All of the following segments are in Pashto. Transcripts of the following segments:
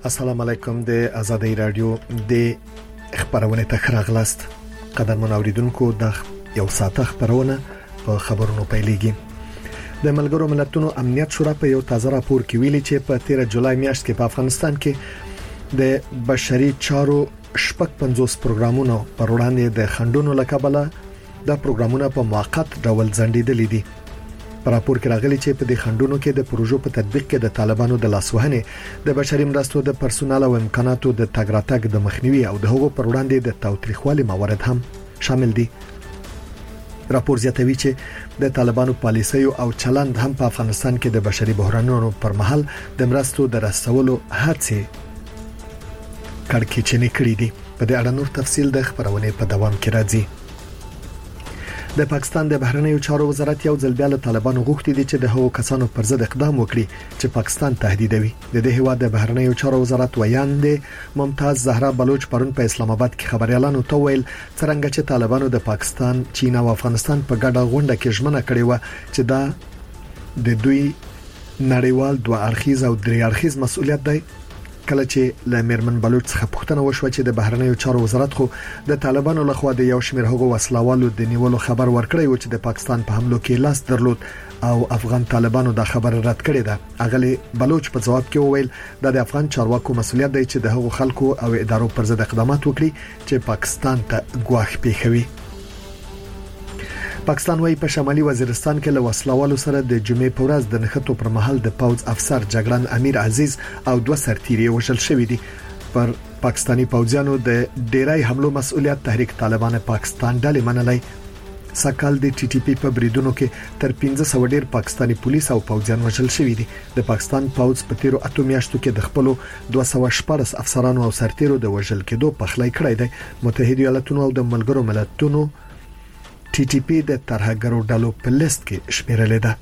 السلام علیکم د آزادۍ رادیو د خبرونه ته راغلاست. قدرمن اوریدونکو د یو ساعت خبرونه په خبرونو پیلېږي. د ملګرو ملتونو امنیت شورا په یو تازه راپور کې ویلي چې په 13 جولای میاشت کې په افغانستان کې د بشري چارو 50 پروګرامونو پر وړاندې د خنډونو لکبله د پروګرامونو په موقت ډول ځنډېدل دي. په راپور کې راغلي چې په دې خنډونو کې د پروژو په تطبیق کې د طالبانو د لاسوهنې د بشري مرستو د پرسونل او امکاناتو د تګ راتګ د مخنیوي او د هغو پر وړاندې د تاوتریخوالي موارد هم شامل دي. راپور زیاتوي چې د طالبانو پالیسیو او چلند هم په افغانستان کې د بشري بحرانونو پر مهال د مرستو د رسولو هڅې کړکېچنې کړې دي. په دې اړه نور تفصیل د خبرونه په دوام کې راځي. د پاکستان د بهرنیو چارو وزارت یو ځل بیا له طالبانو غوښتي دي چې د هغو کسانو پر ضد اقدام وکړي چې پاکستان تهدیدوي. د دې هیواد د بهرنیو چارو وزارت ویاند ممتاز زهرا بلوچ پرون په اسلام آباد کې خبريالانو ته ویل څنګه چې طالبانو د پاکستان، چین او افغانستان په ګډه غونډه کې ژمنه کړې و چې دا د دوی نړیوال دوه اړخیز او درې اړخیز مسؤلیت دی. کله چې لامرمن بلوچ څخه پوښتنه وشوه چې د بهرنیو چارو وزارت خو د طالبانو لخوا د یو شمېر هغو وسلوالو د نیولو خبر ورکړی و چې د پاکستان په حملو کې لاس درلود او افغان طالبانو دا خبر رد کړی ده. اغلی بلوچ په جواب کې وویل د افغان چارواکو مسؤلیت دی چې د هغو خلکو او ادارو پر ضد اقدامات وکړي چې پاکستان ته ګواښ پیښوي. پاکستان وايي په شمالي وزیرستان کې له وسلوالو سره د جمعې په ورځ د نښتو پر مهال د پوز افسر جګړن امیر عزیز او دوه سرتیري وژل شوې دي. پر پاکستانی پوځیانو د ډیرای حملو مسؤلیت تحریک طالبان پاکستان ډلې منلای. سکهال د ټي ټي پی په بریدونو کې تر 1500 ډیر پاکستانی پولیس او پوځیان وژل شوې دي. د پاکستان پوز په تیرو 8 میاشتو کې د خپل 214 افسرانو او سرتیرو د وژل کېدو پخلی کړی دی. متحده ایالاتونو او د ملګرو ملتونو ټي ټي پی د ترهګرو ډلو په لیست کې شمیرل ده.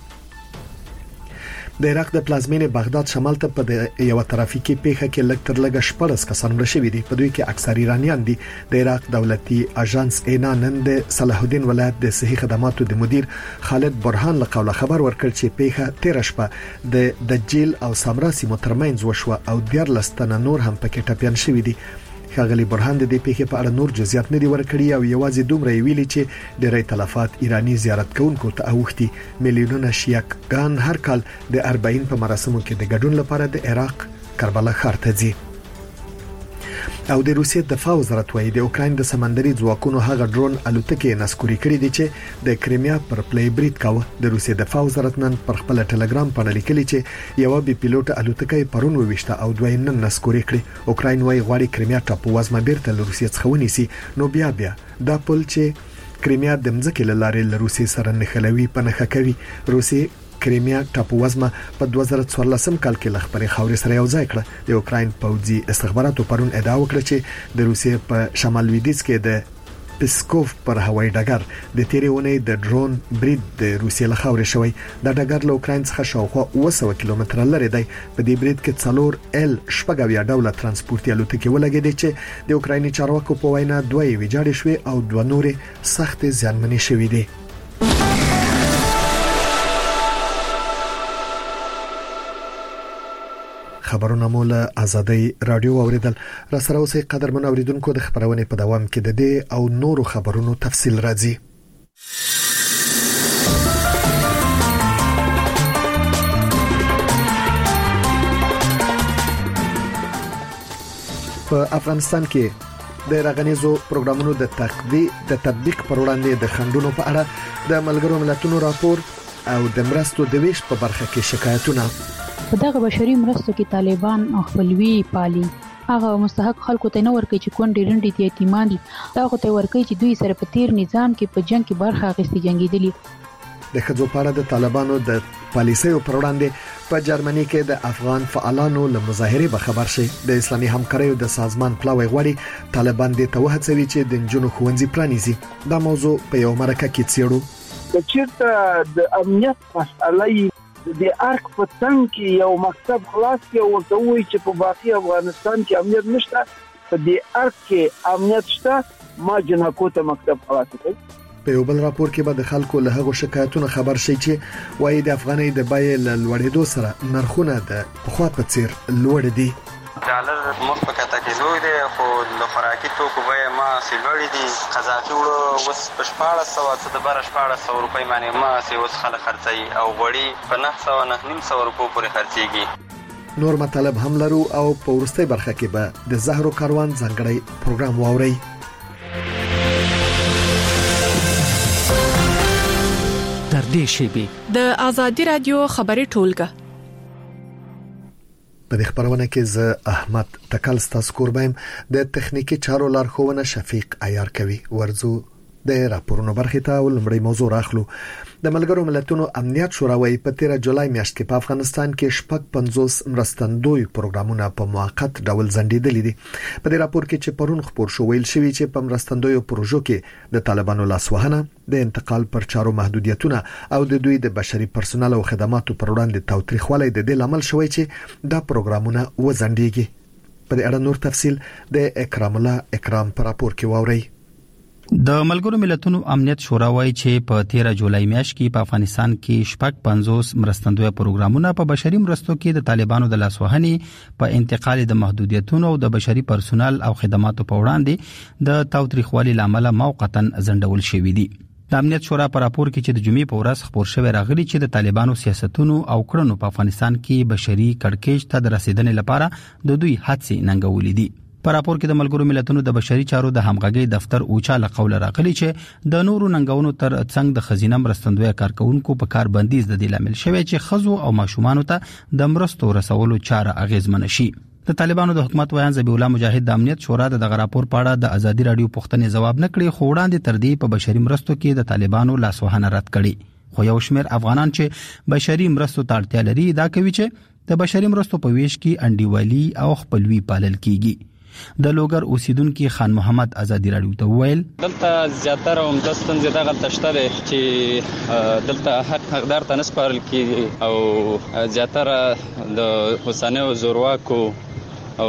د عراق د پلازمینې بغداد شمال ته په یو ترافیکي پیښه کې لکټر لګه 14 کسان مړه شوي دي. په دوی کې اکثر ایرانیان دي. د عراق دولتي اژانس اینا نن د صلاح الدین ولایت د صحي خدماتو د مدیر خالد برهان له قوله خبر ورکړ چې پیښه 13 شپه د دجیل او سامرا سیمو ترمنځ وشوه او 14 تنه نور هم پکې ټپيان شوي دي. خاغلی برهان د دې پیښې په اړه نور جزئیات نه دی ورکړي او یوازې دومره ویلي چې ډېری تلفات ایرانی زیارت کوونکو ته اوختي. میلیونونه شیعهګان هر کال د 40 په مراسمو کې د ګډون لپاره د عراق کربلا ښار ته ځي. او د روسیې دفاع وزارت وايي د اوکراین د سمندري ځواکونو هغه ډرون الوتکې نسکوري کړې دي چې د کریمیا پر پلی برید کاوه. د روسیې دفاع وزارت نن پر خپل ټلګرام باندې لیکلي چې یو بي پیلوټ الوتکې پرون وويشته او دوی نن نسکوري کړې. اوکراین وايي غواړي کریمیا ټاپو وزمه بیرته له روسیې څخه ونیسي. نو بیا دا پل چې کریمیا د مځکې لاره له روسیې سره نښلوي په نښه کوي. روسیې کریمیا ټاپو وزمه په 2014 کال کې لخبري خاورې سره یو ځای کړه. د اوکراین پوځي استخباراتو پرون ادعا وکړه چې د روسیې په شمال لویدیځ کې د پسکوف پر هوایي ډګر د تیریونې د ډرون برید د روسیې له خاورې شوی. د ډګر له اوکراین څخه شاوخوا 200 کیلومتره لري دی. په دې برید کې څلور ال شپږاویا ډوله ترانسپورتي الوتکې ولګېدې چې د اوکرایني چارواکو په وینا دوی ویجاړې شوې او دوه نورې سخت زیانمنې شوې دي. خبرونه مولا آزادۍ رادیو اوریدل. را سره اوسې قدرمن اوریدونکو د خبرونه په دوام کې د دې او نورو خبرونو تفصیل راځي. په افغانستان کې د رغنیزو پروګرامونو د تطبیق پر وړاندې د خنډونو په اړه د ملګرو ملتونو راپور او د مرستو د ویش په برخه کې شکایتونه. په دغه بشري مرستو کې طالبان خپلوي پالي. هغه مستحق خلکو ته نه ورکوي چې کونډې رنډې دي یتیمان دي. دا خو ته ورکوي چې دوی سره په تیر نظام کې په جنگ کې برخه اخیستي جنگیدلي. د ښځو په اړه د طالبانو د پالیسیو پر وړاندې په جرمني کې د افغان فعالانو له مظاهره به خبر شي. د اسلامي همکاریو د سازمان پلاوی غواړي طالبان دې ته وهڅوي چې د جنونو ښوونځي پرانیزي. دا موضوع په یو مرکه کې څېړو. چیرته د امنیت مسئله د ارک په څنګ کې یو مکتب خلاص کې ورته وایي چې په باقي افغانستان کې امنیت نشته، په دې ارک کې امنیت شته، ما جنکو ته مکتب خلاص کړ. په یو بل راپور کې به د خلکو له هغو شکایتونو خبر شي چې وایي د افغانۍ د بیې له لوړېدو سره نرخونه د پخوا په څیر لوړ دي. ډالر مخ په کته کې لوی دی خو د خوراکي توکو بیې ماسې لوړې دي. قذافي وړه اوس په 1400 څه د بره 1400 روپۍ باندې ماسې اوس خلک خرڅوي او غوړي په 900 روپو پورې خرڅېږي. نور مطالب هم لرو او په وروستۍ برخه کې به د زهرو کاروان ځانګړی پروګرام واورئ. تر دې شیبې د آزادي رادیو خبري ټولګه په دې خبرونه کې زه احمد تکل ستاسو کوربایم د تخنیکی چارو لارښوونه شفیق عیار کوي. ورزو د راپورونو برخه ته ولمړی موضوع راخلو. د ملګرو ملتونو امنیت شورا په 13 جولای میاشت کې په افغانستان کې 50 مرستندوی پروګرامونه په موقت ډول ځنډیدلې دي. په دې راپور کې چې پرون خبر شو ویل شوی چې په مرستندوی پروژو کې د طالبانو لاسوهنه، د انتقال پر چارو محدودیتونه او د دوی د بشري پرسونل او خدماتو پر وړاندې تاوتریخوالی د دې لامل شوی چې دا پروګرامونه وځنډیږي. په دې اړه نور تفصیل د اکرام الله اکرام پر راپور کې واورئ. د ملګرو ملتونو امنیت شورا وايي چې په 13 جولای میاشت کې په افغانستان کې 50 مرستندوی پروګرامونه په بشري مرستو کې د طالبانو د لاسوهنې، په انتقال د محدودیتونو او د بشري پرسونل او خدماتو په وړاندې د تاوتریخوالي لامل موقتا ځنډول شوې دي. د امنیت شورا په راپور کې چې د جمعې په ورځ خبر شوی راغلی چې د طالبانو سیاستونو او کړنو په افغانستان کې بشري کړکېچ ته د رسیدنې لپاره د دوی هڅې ننګولې دي. په راپور کې د ملګرو ملتونو د بشري چارو د همغږي دفتر اوچا لقول راغلی چې د نورو ننګونو تر څنګ د خزینه مرستندوی کارکونکو په کار بندیز د دې لامل شوی چې خزو او ماشومان ته د مرستو رسولو چاره اغیزمن شي. د طالبانو د حکومت ویان ذبیح الله مجاهد د امنیت شورا د راپور په اړه د ازادي رادیو پوښتنې جواب نه کړي، خو وړاندې تر دې په بشري مرستو کې د طالبانو لاسوهنه رد کړي. خو یو شمېر افغانان چې بشري مرستو ته اړتیا لري دا کوي چې د بشري مرستو په ویش کې انډیوالي او خپلوي پالل کیږي. د لوګر اوسیدونکو خان محمد ازادي رادیو ته ویل دلته زیاتره همدستن زیاده غلطشته ده چې دلته حقدار ته نسپارل کیږي او زیاتره د حسینه او زورواکو او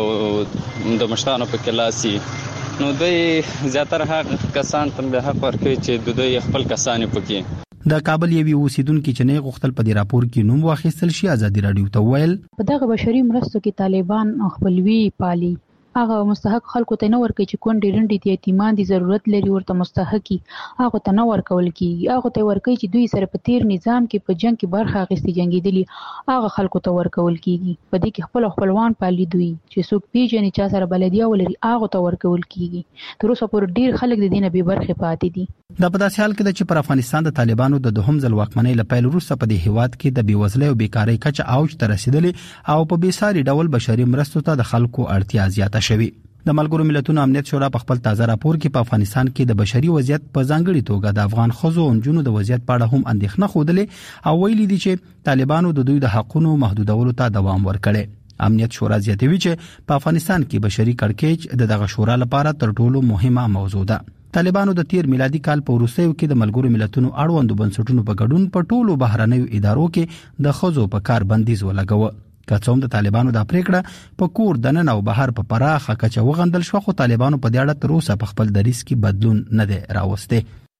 د مشتانو په کلاسي نو دوی زیاتره حق کسان ته به حق ورکوي چې دوی خپل کسان پکې. د کابل یوې اوسیدونکو چې نه غوښتل په دې راپور کې نوم واخیستل شي ازادي رادیو ته ویل په دغه بشري مرستو کې طالبان خپلوي پالي، هغه مستحق خلکو ته نه ورکړي چې کونډې رنډې دي یتیمان دي ضرورت لري ورته مستحقي هغه ته نه ورکول کیږي. هغه ته ورکړي چې دوی سره په تیر نظام کې په جنگ کې برخه اخیستي جنگیدلي هغه خلکو ته ورکول کیږي. په دې کې خپل خپلوان پالي دوی چې څوک پیژني چا سره بلدیه ولري هغه ته ورکول کیږي. تر اوسه پورې ډیر خلک د دینه به برخه پاتې دي. دا په داسې حال کې چې پر افغانستان د طالبانو د دوهم ځل واکمنۍ لپاره وروسته په دې هیواد کې د بیوزلۍ او بیکاری کچه اوج ته رسیدلې او په بیساري ډول بشري مرستو ته د خلکو اړتیا زیاته شوې. د ملګرو ملتونو امنیت شورا په خپل تازه راپور کې په افغانستان کې د بشري وضعیت په ځانګړي توګه د افغان ښځو او نجونو د وضعیت په اړه هم اندېښنه خوده او ویلي دي چې طالبانو د دوی د حقونو محدودولو ته دوام ورکړي. امنیت شورا زیاتوي چې په افغانستان کې بشري کړکېچ دغه شورا لپاره تر ټولو مهمه موضوع ده. طالبانو د تیر میلادي کال په وروستیو کې د ملګرو ملتونو اړوندو بنسټونو په ګډون په ټولو بهرنیو ادارو کې د ښځو په کار بندیز ولګاوه. که څوم د طالبانو د پریکړه په کور دننه او بهر په پراخه کچه وغندل شو، خو طالبانو په دې اړه تر اوسه په خپل دریځ کې بدلون نه دی راوستی.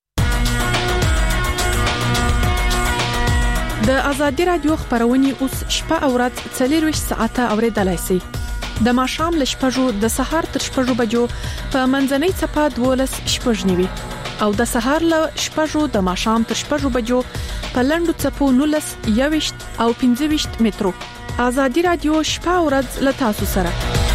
د آزادي رادیو خبرونه اوس شپه او ورځ 24 ساعته اوریدلای شئ. د ماښام ل شپږو د سهار تر شپږو بجو په منځنۍ چپه 12 شپږ نیوي او د سهار ل شپږو د ماښام تر شپږو بجو په لندو چپو 19 21 او 25 مترو. آزادي رادیو شپه او ورځ ل تاسو سره.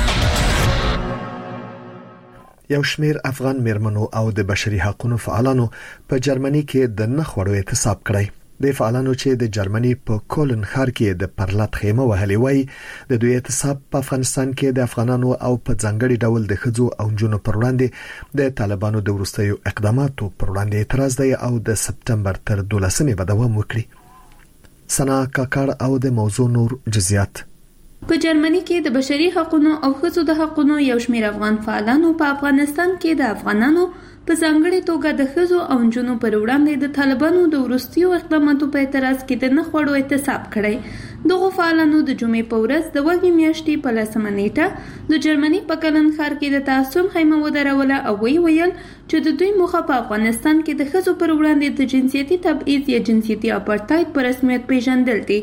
یو شمیر افغان میرمنو او د بشري حقوقو فعالانو په جرمني کې د نخوړو اعتصاب کړی. د فعالانو چې د جرمني په کولن ښار کې د پرلط خیمه وهلې وای د دوی اعتصاب په افغانستان کې د افغانانو او په ځانګړي ډول د ښځو او نجونو پر وړاندې د طالبانو د وروستیو اقداماتو پر وړاندې اعتراض دی او د سپتمبر تر 12مې به دوام وکړي. سنا کاکړ او د موضوع نور جزئیات. په جرمني کې د بشري حقوقو او ښځو د حقوقو یو شمېر افغان فعالانو په افغانستان کې د افغانانو په ځانګړي توګه د ښځو او نجونو پر وړاندې د طالبانو د وروستیو اقداماتو په اعتراض کې د نخوړو اعتصاب کړی. دغه فعالانو د جمعې په ورځ د وږمې میاشتې په 10مه نیټه د جرمني په کلن ښار کې د تعصب خیمه ودروله او ویل چې د دوی موخه په افغانستان کې د ښځو پر وړاندې د جنسیتي تبعیض یا جنسیتي اپارتاید په رسمیت پیژندل دي.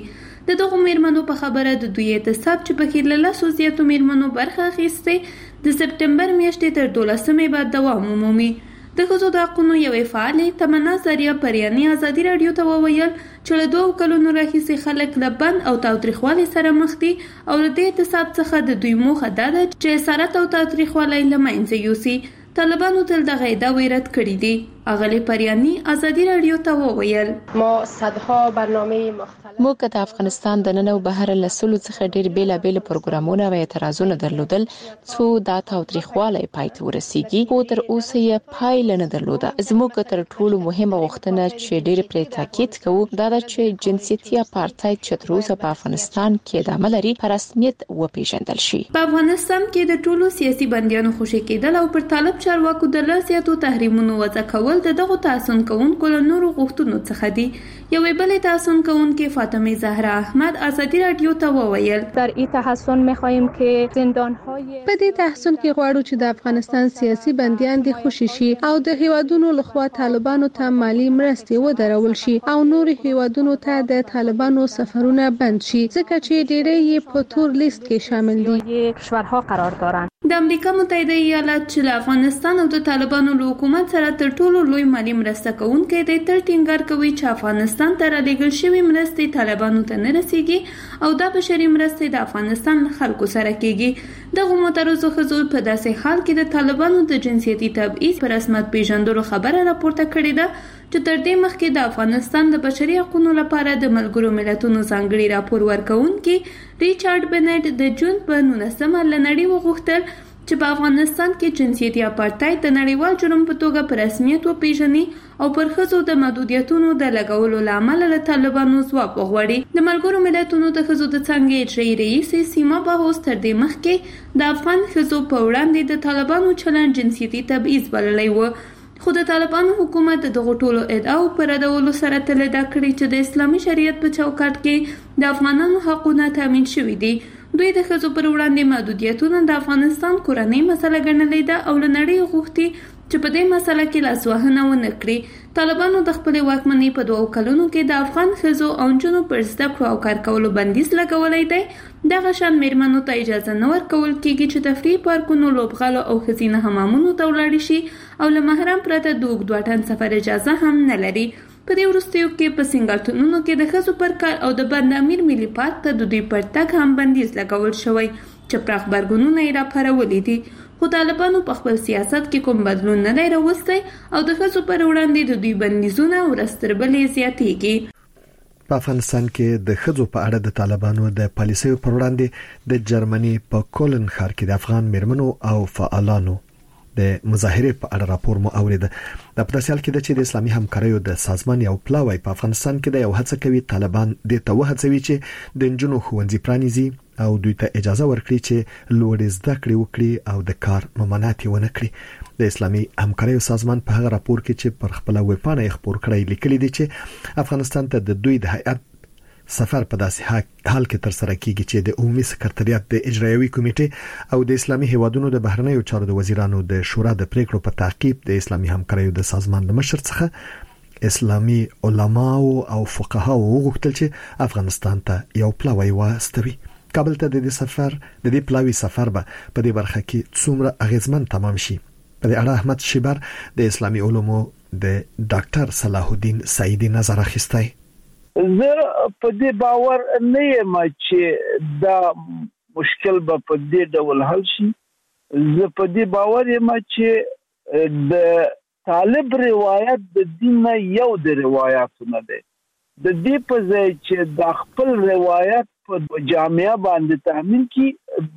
د دغه میرمنو په خبره د دوی اعتصاب چې په کې له 100 زیاتو میرمنو برخه اخیسته د سپټمبر میاشتې تر 12مې بعد دوام ومومي. د ښځو د حقونو یوې فعالې تمنا زریه پریاني ازادي راډیو ته وویل چې له 2 کلونو راهیسې خلک له بند او تاوتریخوالي سره مخ دي او له دې اعتصاب څخه د دوی موخه دا ده چې اسارت او تاوتریخوالی له منځه یوسي. طالبانو تل دغه ادعا رد کړې دي. اغلی پریانی ازادي راډیو ته وویل ما صدها برنامه مختلف موږ د افغانستان د نن او بهر له سلو څخه ډېر بیلابېل پروګرامونه او اعتراضونه درلودل څو دا تاوتریخوالی پای ته ورسیږي خو تر اوسه یې پایله نه درلوده. زموږ تر ټولو مهمه غوښتنه چې ډېر پرې تاکید کوو دا ده چې جنسیتي اپارټاید چې تر اوسه په افغانستان کې د عمل لري په رسمیت وپیژندل شي. په افغانستان کې د ټولو سیاسي بندیانو خوشي کېدل او پر طالب چارواکو د لاسیاتو تحریمونو وضع کول د دغه تعصب کوونکو له نورو غوښتنو څخه دي. یوې بلې تعصب کوونکې فاطمه زهرا احمد ازادي راډیو ته وویل در این تحسن می‌خواهیم که زندان‌های په دې تحسن کې غواړو چې د افغانستان سیاسي بندیان د خوشي شي او د هیوادونو لخوا طالبانو ته مالی مرستې ودرول شي او نور هیوادونو ته د طالبانو سفرونه بند شي ځکه چې ډېری یې په تور لیست کې شامل دي. کشورها قرار دارند. د امریکا متحده ایالات چې له افغانستان او د طالبانو له حکومت سره تر ټولو لوی مالی مرسته کوونکی دی تل ټینګار کوي چې افغانستان ته رالیږل شوی مرستې طالبانو ته نه رسیږي او دا بشري مرستې د افغانستان خلکو سره کیږي. دغه معترضو ښځو په داسې حال کې د طالبانو د جنسیتي تبعیض په رسمیت پیژندلو خبره راپورته کړې ده چې تر دې مخکې د افغانستان د بشري حقوقو لپاره د ملګرو ملتونو ځانګړي راپور ورکوونکي ریچارډ بنټ د جون په 19مه له نړۍ وغوښتل چې په افغانستان کې جنسیتي اپارټاید د نړیوال جرم په توګه په رسمیت وپیژني او پر ښځو د محدودیتونو د لګولو لامل له طالبانو ځواب وغواړي. د ملګرو ملتونو د ښځو د څنګه اجرایي رئیس سیما بهوس تر دې مخکې د افغان ښځو په وړاندې د طالبانو چلند جنسیتي تبعیض بللی و خو د طالبانو حکومت د دغه ټولو ادعاو پر ردولو سره تل دا کړی چې د اسلامي شریعت په چوکاټ کې د افغانانو حقونه تامین شوي دي. دوی د ښځو پر وړاندې محدودیتونه د افغانستان کورنۍ مسله ګڼلې ده او له نړۍ غوښتي چې په دې مسله کې لاسوهنه ونه کړي. طالبانو د خپلې واکمنۍ په 2 کلونو کې د افغان ښځو او نجونو پر زده کړو او کار کولو بندیز لګولی دی. دغه شان میرمنو ته اجازه نه ورکول کېږي چې تفریح پارکونو، لوبغالو او ښځینه حمامونو ته ولاړې شي او له محرم پرته د اوږد واټن سفر اجازه هم نه لري. په دې وروستیو کې په سنگارتونونو کې د ښځو پر کار او د بند امیر ملي پارک ته د دوی پر تګ هم بندیز لګول شوی چې پراخ غبرګونونه یې راپارولي دي. خو طالبانو په خپل سیاست کې کوم بدلون نه دی راوستی او د ښځو پر وړاندې د دوی بندیزونه ورځ تر بلې زیاتېږي. په افغانستان کې د ښځو په اړه د طالبانو د پالیسیو پر وړاندې د جرمني په کولن ښار کې د افغان میرمنو او فعالانو د مظاهره په اړه راپور مو اوریده. د پداسیال کې د چې د اسلامي همکاریو د سازمان یو پلاوی په افغانستان کې د یو هڅه کوي طالبان د توه هڅوي چې د جنونو خوندې پرانیزي او دوی ته اجازه ورکړي چې لوړ زده کړې وکړي او د کار ممانعت ونه کړي. د اسلامي همکاریو سازمان په هغه راپور کې چې پر خپل ویب پاڼه خبر کړی لیکلي دي چې افغانستان ته د دوی د هیئت سفر په داسې حال کې تر سره کیږي چې د عمومي سکرټریات د اجرایوي کمیټې او د اسلامي هیوادونو د بهرنیو چارو د وزیرانو د شورا د پریکړو په تعقیب د اسلامي همکاریو د سازمان د مشر څخه اسلامي علماو او فقهاو وغوښتل چې افغانستان ته یو پلاوی واستوي. کابل ته د دې پلاوی سفر به په دې برخه کې څومره اغیزمن تمام شي. په دې اړه احمد شیبر د اسلامي علومو د ډاکټر صلاح الدین سعیدی نظر اخیستی. زه په دې باور نه یم چې دا مشکل به په دې ډول حل شي. زه په دې باور یم چې د طالب روایت د دین یو د روایتونو ده. د دې په ځای چې د خپل روایت په جامعه باندې تامین کی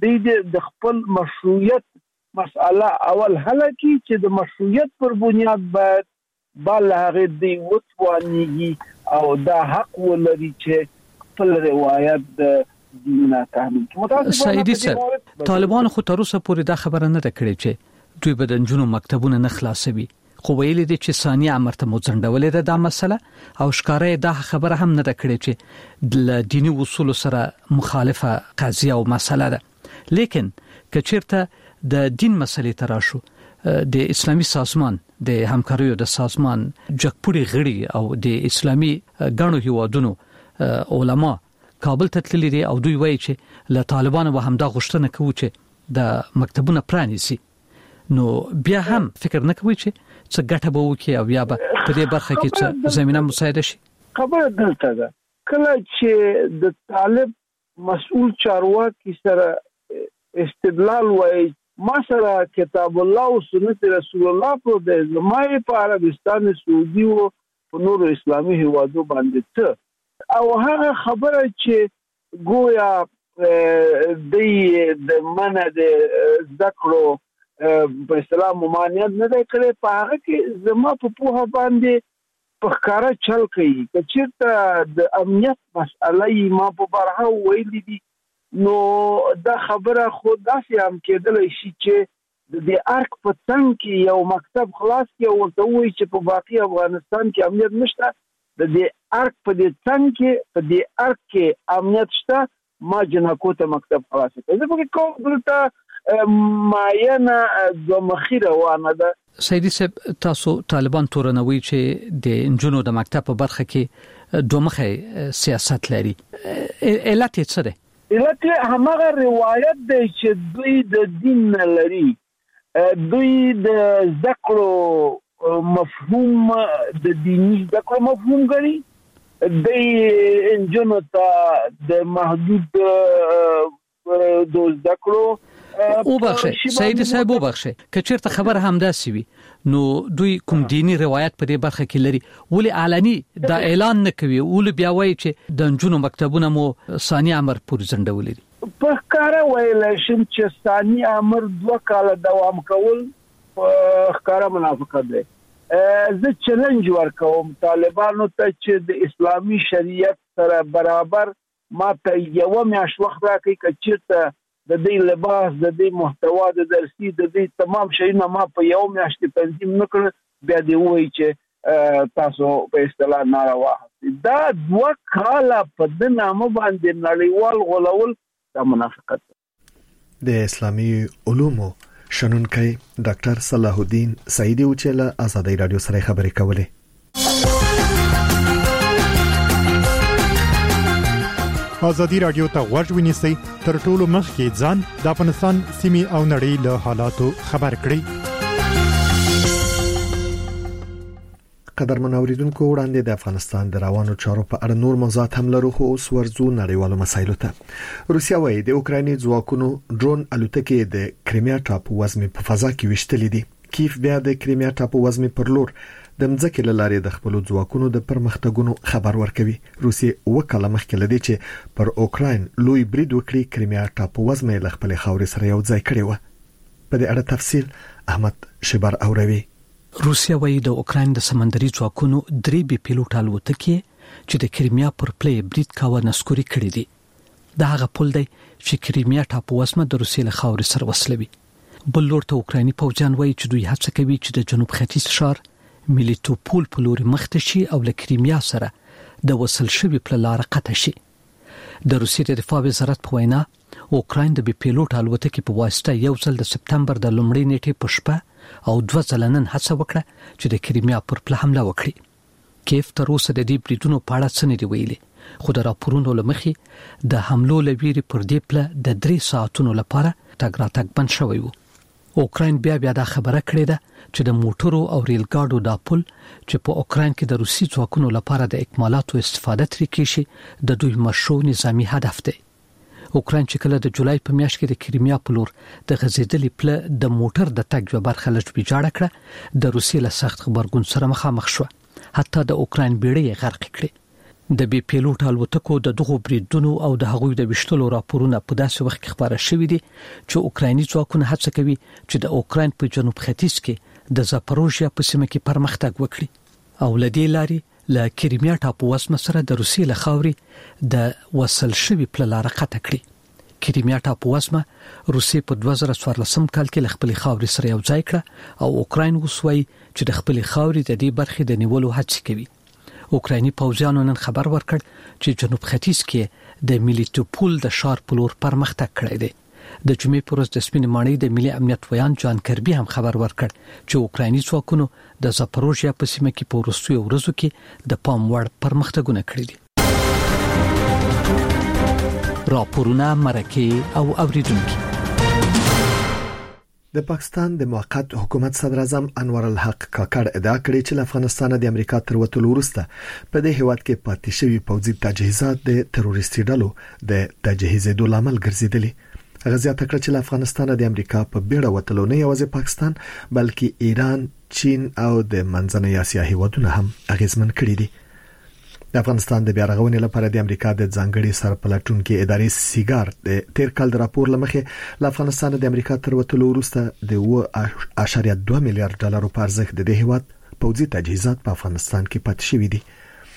د خپل مشروعیت مسأله اول حل کی چې د مشروعیت پر بنیاد باید بل هغه دی وتوانیږي او دا حق ولري چې خپل روایت د دینه تامین کړي. سعیدی صاحب طالبان خو تر اوسه پورې دا خبره نه کړې چې دوی به د جنونو مکتبونه نه خلاصوي خو ویل دي چې ثانیه امر ته مځندولې ده دا مسله او ښکارې دا خبره هم نه کړې چې د دیني اصول سره مخالفه قضیه او مسله ده. لیکن کچیرته د دین مسلې تراشو د اسلامي سازمان د همکاریو د سازمان جګپوري غړي او د اسلامي غړو هیوادونو علما کابل ته تللی دي او دوی وایي چې له طالبانو به همدا غوښتنه کوي چې د مکتبونو پرانیسي نو بیا هم فکر نه کوي چې څه ګټه به وکړي او یا به په دې برخه کې څه زمينه مساعده شي. خبره دلته ده کله چې د طالب مسؤل چارواکي سره استدلال وایي ما سره کتاب الله او سنت رسول الله په د زمای په عربستان سعودي او په نور اسلامي هیوادو باندې ته او هغه خبره چې گویا د منه د ذکرو په اسلام ممانعت نه دی کړی په هغه کې زما په پوهه باندې په ښکارا چل کوي چې د امنیت مسئله ما په برها ویلي دي نو دا خبره خود داسې هم کېدلی شي چې د دې ارک په څنګ کې یو مکتب خلاص کې او ورته وایي چې په باقي افغانستان کې امنیت نشته د دې ارک په دې څنګ کې په دې ارک کې امنیت شته ما جنکو ته مکتب خلاص کړ زه په کوم دلته معینه د مخیره وانه ده. سیدی صاحب تاسو طالبان تورنوي چې د انجونو د مکتب په برخه کې دوه مخه سیاست لري علت څه ده؟ علت همغه روایت دی چې دوی د دین نه لري دوی د ذکرو مفهوم د دیني ذکرو مفهوم غني د انجونو ته د محدود د ذکرو او بخشه سید صاحب او بخشه که چیرته خبر همداسي وي نو دوی کوم دینی روایت په دې برخه کې لري ولې اعلاني دا اعلان نه کوي ولې بیا وایي چې د انجونو مکتبونه مو ثاني امر پورې ځنډولې دي په کار ویل شم چې ثاني امر 2 کال دوام کول په کار منافقت دی. زه چیلنج ورکوم طالبانو ته چې د اسلامي شریعت سره برابر ما ته یو میاشت وخت راکړي چې چیرته د دې لباس د دې محتوا د درسي د دې تمام شیونه ما په یو میاشت تنظیم نکړ بیا دی وایي چې تاسو په اصطلاح ناروا دا 2 کال په د نامه باندې نړیوال غولول د منافقت. د اسلامي علومو شنونکي ډاکټر صلاح الدین سعیدی او له آزادۍ رادیو سره خبرې کولې. آزادی رادیو ته غوږ ونیسئ تر ټولو مخکې ځان د افغانستان سیمې او نړۍ له حالاتو خبر کړئ. قدرمن اوریدونکو وړاندې د افغانستان د روانو چارو په اړه نور موضوعات هم لرو خو اوس ورځو نړیوالو مسایلو ته. روسیا وايي د اوکرایني ځواکونو ډرون الوتکې د کریمیا ټاپو وزمې په فضا کې وشتلې دي. کیف بیا د کریمیا ټاپو وزمې پر لور د مځکې لارې د خپل ځواکونو د پرمختګونو خبر ورکوي. روسیه وکاله مخکې لدی چې پر اوکراین لوی برید وکړي کریمیا ټاپو وزمې له خپل خاورې سره یو ځای کړی و. په دې اړه تفصیل احمد شبر اوروي. روسیا وايي د اوکراین د سمندري ځواکونو 3 بي پیلوټ الوتکې چې د کریمیا پر پلې برید کاوه نسکوري کړی دي. دا هغه پل دی چې کریمیا ټاپو وزمه د روسیې له خاورې سره وصلوي. بل لور ته اوکرایني پوځیان وايي چې دوی هڅه کوي چې د جنوب ختیځ شهر میلیټوپول په لور مخته شي او له کریمیا سره د وصل شوی په لار قطع شي. د روسیې د دفاع وزارت په وینا اوکراین د بي پیلوټ الوتکې په واسطه یو ځل د سپتمبر د لومړۍ نیټې په شپه او 2 ځله نن هڅه وکړه چې د کریمیا پر پله حمله وکړي. کیف تر اوسه د دې بریدونو په اړه څه نه دی ویلي خو د راپورونو لمخې د حملو لویری پر دې پله د 3 ساعتونو لپاره تګ راتګ بند شوی و. اوکراین بیا دا خبره کړې ده چې د موټرو او ریل ګاډو د پل چې په اوکراین کې د روسي ځواکونو لپاره د اکمالاتو استفاده ترې کیږي د دوی مشروع نظامی هدف دی. اوکراین چې کله د جولای په میاشت کې د کریمیا په لور د غزیدلې پله د موټر د تګ یو برخه لږ بیجاړه کړه د روسي له سخت خبرګون سره مخامخ شو حتی د اوکراین بیړۍ غرق کړې. د بي پیلوټ الوتکو د دغو بریدونو او د هغوی د وشتلو راپورونه په داسې وخت کې خبره شوې دي چې اوکرایني ځواکونه هڅه کوي چې د اوکراین په جنوب ختیځ کې د زاپروژیا په سیمه کې پرمختګ وکړي او لدې لاري له کریمیا ټاپو وسمه سره د روسیې له خاورې د وصل شوی په لار قطع کړي. کریمیا ټاپو وسمه روسیې په 2014 کال کې له خپل خاورې سره یو ځای کړه او اوکراین وسوي چې د خپل خاورې د دې برخې د نیولو هڅه کوي. اوکرایني پوځیانو نن خبر ورکړ چې جنوب ختیځ کې د میلیټوپول د ښار په لور پرمختګ کړی دی. د جمعې پر ورځ د سپین ماڼۍ د ملي امنیت ویان جان کربي هم خبر ورکړ چې اوکرایني ځواکونو د زاپروژیا په سیمه کې په وروستیو ورځو کې د پام وړ پرمختګونه کړي دي. راپورونه مرکه او اوریدونکو. د پاکستان د موقت حکومت صدر اعظم انور الحق کاکړ ادعا کړې چې افغانستان د امریکا تر وتلو وروسته په دې هیواد کې پاتې شوی پوځي تجهیزات د تروریستي ډلو د تجهیزېدو لامل ګرځیدلي. هغه زیاته کړه چې افغانستان د امریکا په بیړه وتلو نه یوازې پاکستان بلکې ایران، چین او د منځنۍ اسیا هیوادونه هم اغیزمن کړي دي. د افغانستان د بیا رغونې لپاره د امریکا د ځانګړي سرپلټونکو ادارې سیګار د تیر کال د راپور لمخې له افغانستان د امریکا تر وتلو وروسته د 1.2 میلیارډ ډالرو په ارزښت د دې هیواد پوځي تجهیزات په افغانستان کې پاتې شوي دي.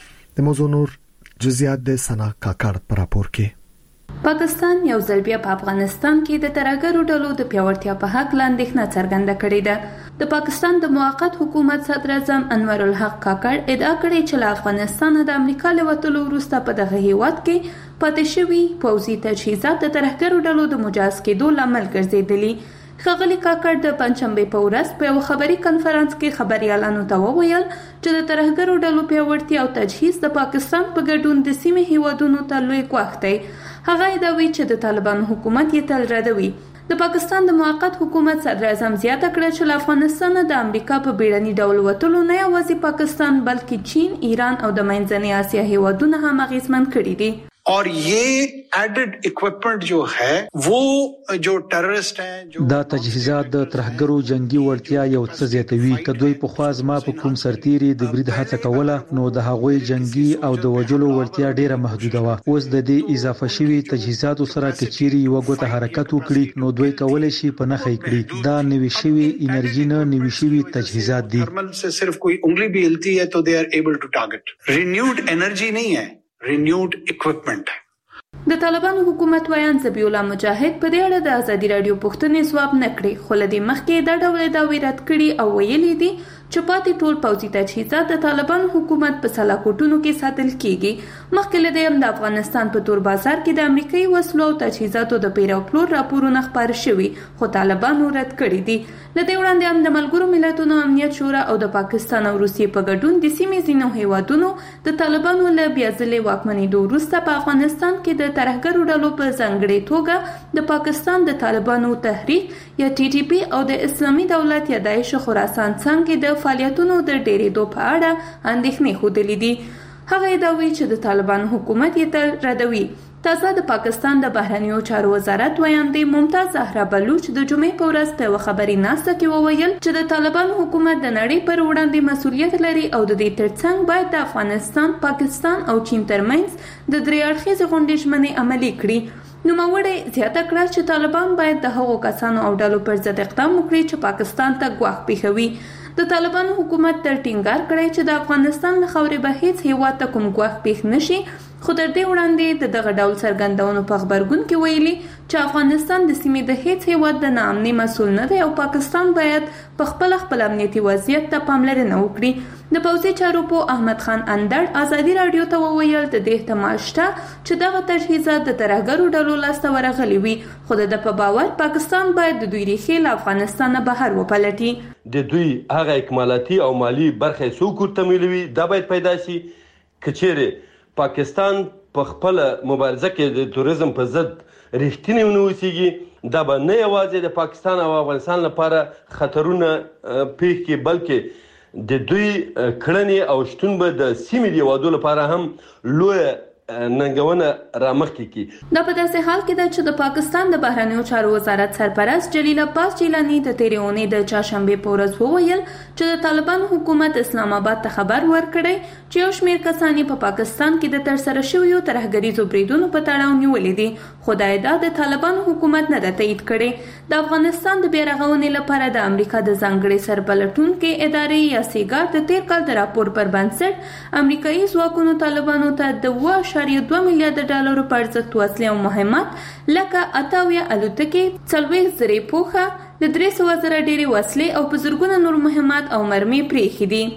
د موضوع نور جزئیات د سنا کاکړ په راپور کې. پاکستان یو ځل بیا په افغانستان کې د ترهګرو ډلو د پیاوړتیا په حق لاندې څرګنده کړې ده. د پاکستان د موقت حکومت صدر اعظم انور الحق کاکړ ادعا کړې چې له افغانستان د امریکا له وتلو وروسته په دغه هیواد کې پاتې شوي پوځي تجهیزات د ترهګرو ډلو د مجاز کېدو لامل ګرځېدلي. ښاغلي کاکړ د پنځشنبه په ورځ په یو خبري کانفرنس کې خبريالانو ته وویل چې د ترهګرو ډلو پیاوړتیا او تجهیز د پاکستان په ګډون د سیمې هیوادونو ته لوی ګواښ دی. هغه ادعوي چې د طالبانو حکومت یې تل ردوي. د پاکستان د موقت حکومت صدر اعظم زیاته کړه چې له افغانستان د امریکا په بیړني ډول وتلو نه یوازې پاکستان بلکې چین، ایران او د منځنۍ اسیا هیوادونه هم اغیزمن کړي دي. और ये added equipment जो है वो जो टेररिस्ट हैं دا تجهیزات د ترهګرو جنگي وړتیا یو څه زیاتوي. کدوې په خواز ما په کوم سرتيري د برید هڅه کوله نو د هغوی جنگي او د وجلو وړتیا ډیره محدوده و. اوس د دې اضافه شوی تجهیزاتو سره کچيري یو غوته حرکت وکړي نو دوی کولای شي په نخې کړي. دا نوي شوی انرژي نه نوي شوی تجهیزات دي. थर्मल से सिर्फ कोई उंगली भी हिलती है तो they are able to target. Renewed energy नहीं है, renewed equipment. د طالبانو حکومت وایان ذبیح الله مجاهد په دې اړه د ازادي رادیو پوښتنې ځواب نه کړی، خو لدې مخکې دا ډول دعوی رد کړي او ویلي دي چې پاتې ټول پوځي تجهیزات د طالبانو حکومت په سلاکوټونو کې ساتل کیږي. مخکې له دې هم د افغانستان په تور بازار کې د امریکایي وسلو او تجهیزاتو د پیرو پلور راپورونه خبر شوي خو طالبانو رد کړي دي. لدې وړاندې هم د ملګرو ملتونو امنیت شورا او د پاکستان او روسیې په ګډون د سیمې ځینو هیوادونو د طالبانو له بیا ځلې واکمنېدو وروسته په افغانستان کې د ترهګرو ډلو په ځانګړې توګه د پاکستان د طالبانو تحریک یا ټي ټي پی او د اسلامي دولت یا داعش خراسان څنګه د فعالیتونو د ډېرېدو په اړه اندېښنې ښودلې دي. هغه ادعوي چې د طالبانو حکومت یې تل ردوي. تازه د پاکستان د بهرنیو چارو وزارت ویاندې ممتاز زهرا بلوچ د جمعې په ورځ په خبري ناسته کې وویل چې د طالبانو حکومت د نړۍ پر وړاندې مسؤلیت لري او د دې ترڅنګ باید د افغانستان، پاکستان او چین ترمنځ د درې اړخیزې غونډې ژمنې عملي کړي. نوموړی زیاته کړه چې طالبان باید د هغو کسانو او ډلو پر ضد اقدام وکړي چې پاکستان ته ګواښ پیښوي. د طالبانو حکومت تر ټینګار کړی چې د افغانستان له خاورې به هیڅ هیواد ته کوم ګواښ پیښ نشي، خو تر دې وړاندې د دغه ډول څرګندونو په خبرګون کې ویلي چې افغانستان د سیمې د هیڅ هیواد د ناامنۍ مسؤل نه دی او پاکستان باید په خپل امنیتي وضعیت ته پاملرنه وکړي. د پوځي چارو په احمد خان اندړ ازادي رادیو ته وویل د دې احتمال شته چې دغه تجهیزات د ترهګرو ډلو لاسته ورغلي وي، خو د په باور پاکستان باید د دوی ریښې له افغانستان بهر وپلټي. د دوی هغه اکمالاتي او مالی برخه څوک تمویلوي دا باید پیدا شي. کچېره پاکستان په خپل مبارزه کې د توریزم په ضد رښتینی ونوسیږي دا به نه یوازې د پاکستان او افغانستان لپاره خطرونه پیښ کې بلکې د دوی کړنې او شتون به د سیمې د هیوادو لپاره هم لوی ننګونه رامخکې کی. دا په داسې حال کې ده چې د پاکستان د بهرنیو چارو وزارت سرپرست جلیل عباس جیلانی د تېرې اونۍ د چهارشنبې په ورځ وویل چې د طالبانو حکومت اسلام آباد ته خبر ورکړی چې یو شمېر کسان په پاکستان کې د ترسره شویو ترهګریزو بریدونو په تړاو نیولې دي، خو دا ادعا د طالبانو حکومت نه ده تایید کړې. د افغانستان د بیا رغونې لپاره د امریکا د ځانګړي سرپلټونکو ادارې یا سیګار د تېر کال د راپور پر بنسټ امریکایي ځواکونو طالبانو ته د 2 میلیارډ ډالرو په ارزښت وسلې او مهمات لکه 88 الوتکې، 40,000 پوښه، د 300,000 ډېرې وسلې او په زرګونه نور مهمات او مرمۍ پرېښې دي.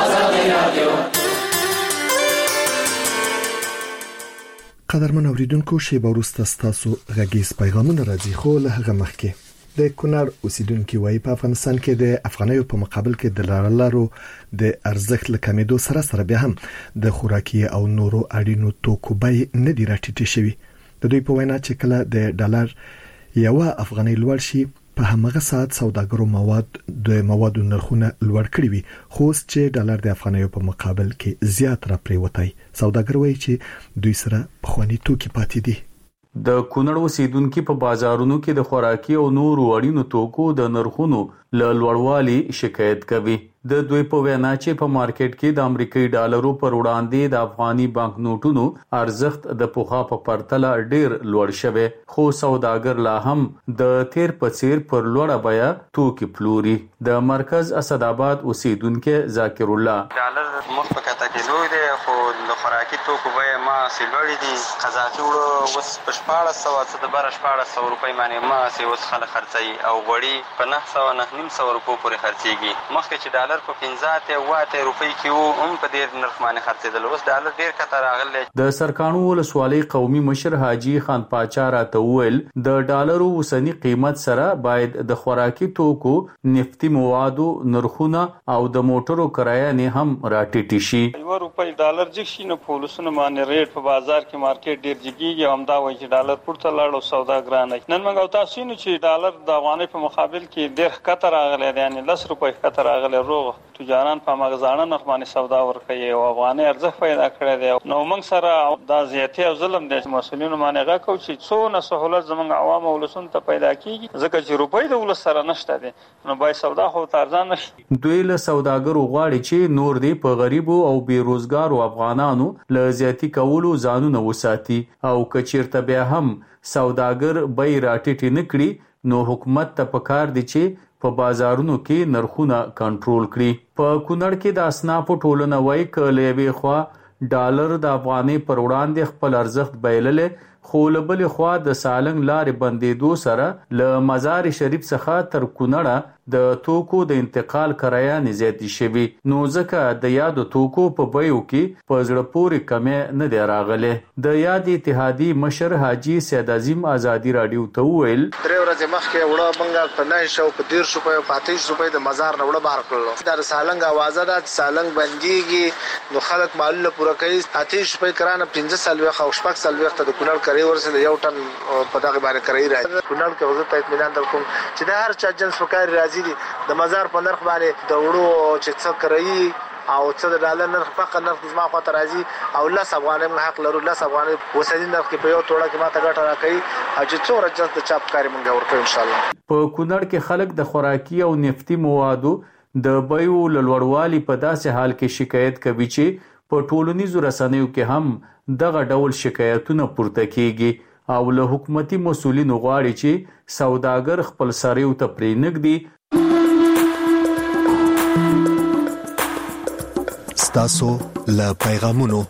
قدرمن اوریدونکو، شیبه وروسته ستاسو غږیز پیغامونه راځي، خو له هغه مخکې د کونړ اوسیدونکو وايي په افغانستان کې د افغانیو په مقابل کې د لارو د ارزښت لکمېدو سره بیا هم د خوراکي او نورو اړینو توکو بیې نه دي راټیټې شوي. د دوی په وینا چې کله د ډالر یو افغاني لوړ شي په همغه سات سوداګرو د موادو نرخونه لوړ کړي وي خو چې ډالر د افغانیو په مقابل کې زیات را پریوتای سوداګر وایي چې دوی سره بخوانی توکي پاتې دي د کونړ اوسیدونکو په بازارونو کې د خوراکي او نورو اړینو توکو د نرخونو لوړوالي شکایت کوي د دوی په وینا چې په مارکیټ کې د امریکایي ډالرو پر وړاندې د افغاني بانک نوټونو ارزښت د پوخا په پرتله ډیر لوړ شوی خو سوداګر لا هم د تیر په څیر پر لوړه بیا توکي پلوري د مرکز اسداباد اوسیدونکو ذاکر الله ډالر مخ په کته کې لوی دی خو د خوراکي توکو بیا ما سیلوړي دي قزاقي وړو وس په 1400 د 1400 روپۍ باندې ما سي وس خلک خرڅي او غوړي په 900 روپۍ پورې خرڅيږي مخکې چې ډالر په 15 روپۍ کې وو هم په ډیر نرخ باندې خرڅېدل اوس ډالر ډیر کته راغلی د سرکانو ولسوالۍ قومي مشر حاجی خان پاچا راته وویل د ډالرو اوسنی قیمت سره باید د خوراکي توکو نفتي موادو نرخونه او د موټرو کرایه نه هم راټیټ شي 1 روپۍ ډالر جګ شي نو پولیسونه باندې ریټ په بازار کې مارکیټ ډیر جګیږي او همدا وایي چې ډالر پورته لاړ او سودا ګران نن موږ تاسو نو چې ډالر د افغانۍ په مقابل کې ډیر کته راغلی یعنی 10 روپۍ کته راغلی روغ تجاران په مغزانه نرخ باندې سودا ورکوي او افغاني ارزښت پیدا کړی دی نو موږ سره دا زیاتې او ظلم د مسؤلینو باندې غاکو چې څونه سہولت زموږ عوام ولسون ته پیدا کیږي ځکه چې روپۍ د ولس سره نشته دي نو باید سودا خو ارزان نشي دوی له سوداګرو غواړي چې نور دی په غریبو او بیروزګارو افغانانو له زیاتی کولو ځانونه وساتي او کچیرته بیا هم سوداګر به راټیټ نه کړي نو حکومت ته پکار دي چې په بازارونو کې نرخونه کنټرول کړي په کونړ کې د اسنافو ټولنه وای کلهوي خو ډالر د افغاني پر وړاندې خپل ارزښت بیللې خو لبل خو د سالنګ لارې بندیدو سره ل مزار شریف څخه تر کونړ د توکو د انتقال کرایه نزیاتی شوی نو ځکه د یادو توکو په بیو کې په زړه پورې کمې نه دی راغله د یاد اتحادی مشر حاجی سید عظیم ازادي رادیو ته ویل درې ورځې مخکې وړه بنګال په 900 په 150 په 25 روپۍ د مزار نه وړه بار کړل د سالنګ आवाज ده سالنګ بنديږي نو خلک مالونه پوره کوي 25 روپۍ کرانه 15 سال وخت او شپږ سال وخت د کونړ کوي ورسره یو ټن په دغه باندې کوي راځي کونړ کې وزت اطمینان درکوم چې د هر چا جنس وکړي راځي د مزار په نرخ باندې د وړو چې څه کوي او څه د ډالر نرخ فقط نرخ زما خاطر راځي او 10 افغانۍ موږ حق لرو 10 افغانۍ وسدي نرخ کې په یو توړه کې ماته ګټه راکړي او چې څوره جنس د چاپ کاری موږ ورکړو ان شاء الله په کونړ کې خلک د خوراکي او نفتي موادو د بیو لوړوالي په داسې حال کې شکایت کوي چې په ټولنیزو رسنیو کې هم دغه ډول شکایتونه پورته کیږي او له حکومتي مسؤلینو غواړي چې سوداګر خپل سریو ته پرې نګدي ستاسو له پیغامونو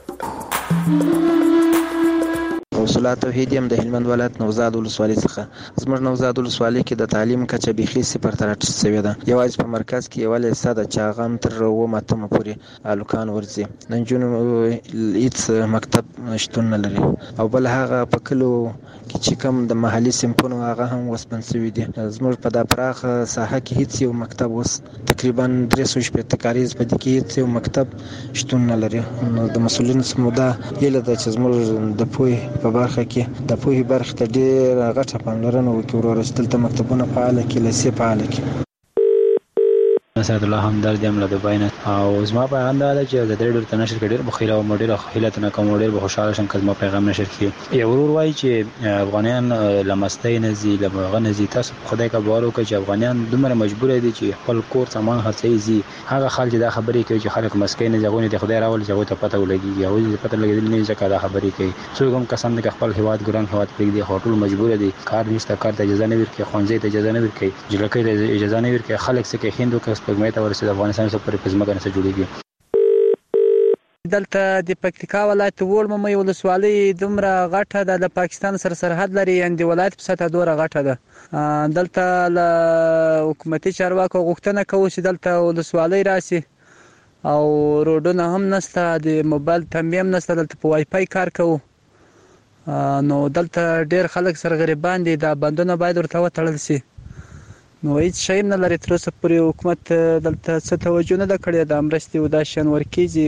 وصلات توحید یم د هلمند ولایت نوزاد ولسوالۍ څخه زموږ نوزاد ولسوالۍ کې د تعلیم کچه بيخي صفر ته راټیټه شوې ده یوازې په مرکز کې یو لیسه ده چې هغه هم تر 9 پورې الوکان ورځي نن جون هیڅ مکتب شتون نه لري او بل هغه په کلو کې چې کوم د محلي سمپونو هغه هم وسپنسوي دي زموږ په د پراخ ساحه کې هیڅ یو مکتب اوس تقریبا 300 کاریز په دې کې هیڅ یو مکتب شتون نه لري نو د مسولینو سمودا یله د چې زموږ د پوهې په برخه کې د پوهې برخه ته ډېر غټه پاملرنه وکړو ورستل ته مکتبونه فعال کې لسی فعال کې نصرت الله همدرد یم له دوبای نه او زما پیغام دا دی چې د درې ډېر تنشر کې ډېر بخیل او مډیر خیلت نه کوم ډېر به خوشاله شم کله ما پیغام نشر کړي یو ورور وایي چې افغانان لمستای نزي لمغه نزي تاسو خدای کا بارو کې چې افغانان دومره مجبور دي چې خپل کور سامان خرڅي زی هغه خلک دا خبرې کوي چې خلک مسکین نه ځغوني د خدای راول ځغو ته پته ولګي او دې پته لګیدل نه ځکه دا خبرې کوي څو کوم کسان د خپل هواد ګران هواد پرې دي هوټل مجبور دي کار نشته کار ته اجازه نه ورکړي خونځي ته اجازه نه ورکړي جلکې ته اجازه نه ورکړي خلک څه کې هندو کس په مېته ورسېد افغانستان څخه پر پزماګه نه جوړیږي دلته د پکتیکا ولایت وړمې ولسوالۍ دومره غټه د پاکستان سره سرحد لري ان د ولایت په سطح دوره غټه ده دلته له حکومتي چارواکو غوښتنه کوي چې دلته ولسوالۍ راسي او روډونه هم نشته د موبایل تنبیه هم نشته دلته په وای فای کار کوو نو دلته ډېر خلک سره غریبان دي دا بندونه باید ورته وتړل شي نو هیڅ شی نه لري تر اوسه پورې حکومت دلته څه توجه نه ده کړې د مرستې او د شان ورکیږي